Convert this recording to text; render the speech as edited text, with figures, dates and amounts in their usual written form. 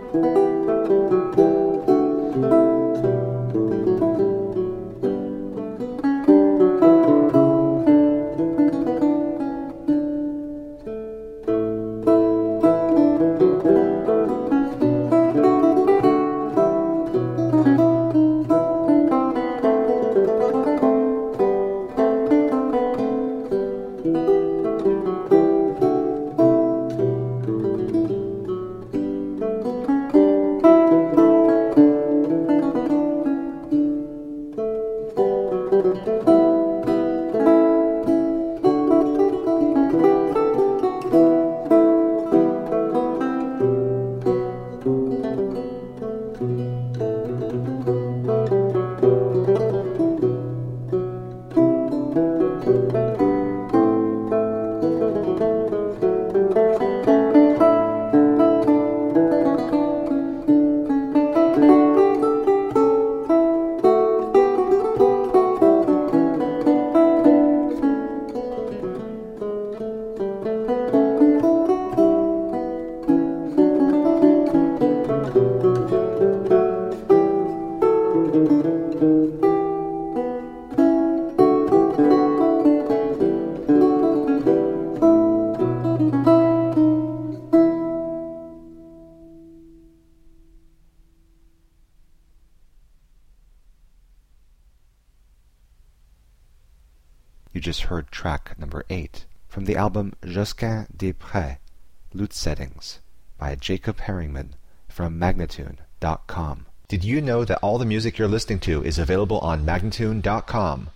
You just heard track number 8 from the album Josquin des Prés, Lute Settings, by Jacob Herringman from Magnatune.com. Did you know that all the music you're listening to is available on Magnatune.com?